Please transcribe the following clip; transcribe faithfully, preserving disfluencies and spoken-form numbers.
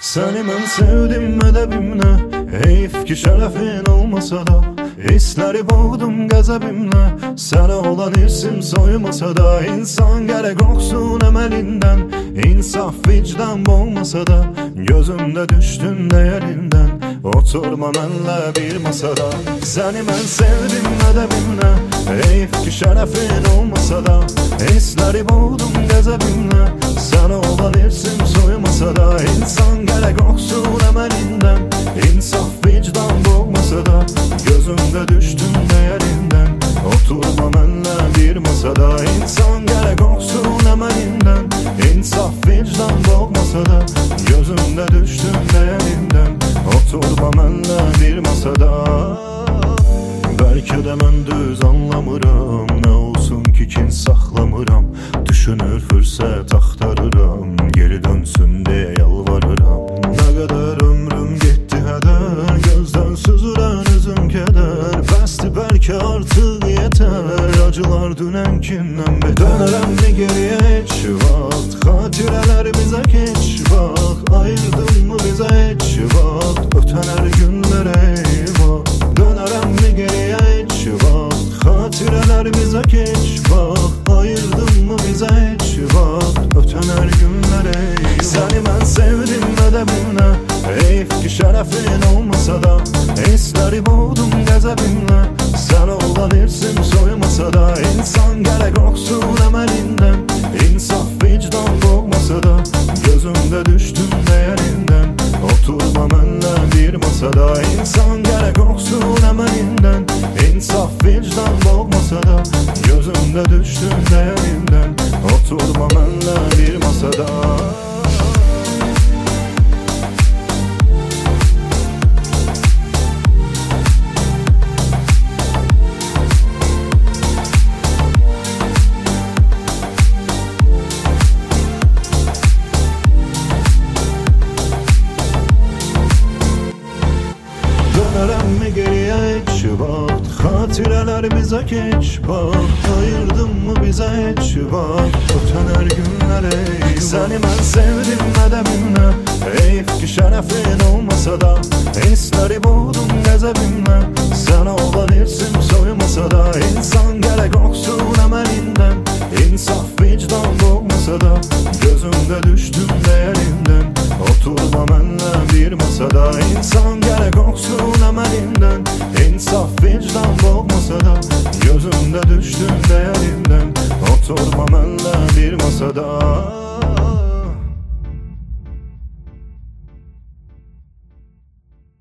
Seni ben sevdim edebimle, heyif ki şerefin olmasa da hisleri boğdum gazabimle. Sana olan irsim soymasa da insan gerek olsun emelinden. İnsaf vicdan boğmasa da gözümde düştün değerinden. Oturma benle bir masada. Seni ben sevdim edebimle, heyif ki şerefin olmasa da hisleri boğdum gazabimle. Sana olan irsim soymasa da insan gerek olsun emelinden. İnsaf vicdan boğmasa da gözümde düştün değerinden. Oturma benle bir masada. İnsan gerek olsun emelinden. İnsaf vicdan boğmasa da gözümde düştün değerinden. Oturma benle bir masada. Belki de mən düz anlamıram, ne olsun ki kin saxlamıram. Düşünür fürsət axtarıram, geri dönsün deyə yalvarıram. Ne kadar ömrüm getdi hədər, gözdən süzülən üzüm kədər. Bəsdi bəlkə artıq yetər, acılar dünənkindən betər. Dönərəm mi geriyə heç vaxt, xatirələr bizə keç vaxt. Ayırdın mı bizə heç vaxt, ötən hər günlər eyvah. Dönərəm mi geriyə heç vaxt, xatirələr bizə keç vaxt. Ayırdın mı bizə heç vaxt, ötən hər günlər eyvah. Səni mən sevdim edebimlə, heyif ki şərəfin olmasa da hisləri boğdum qəzəbimlə. Sənə olan irsim soymasa da insan gerek olsun emelinden. İnsaf vicdan boğmasa da gözümde düştün değerinden. Oturma benle bir masada. İnsan gerek olsun emelinden. İnsaf vicdan boğmasa da gözümde düştün değerinden. Oturma benle bir masada. Dönərəm mi geriyə heç vaxt, xatirələr bizə keç vaxt. Ayırdın mı bizə heç vaxt, ötən hər günlər eyvah. Səni mən sevdim edebimlə, heyif ki şərəfin olmasa da hisləri boğdum qəzəbimlə. Sənə olan irsim soymasa da insan gerek olsun emelinden. İnsaf vicdan boğmasa da gözümde düştün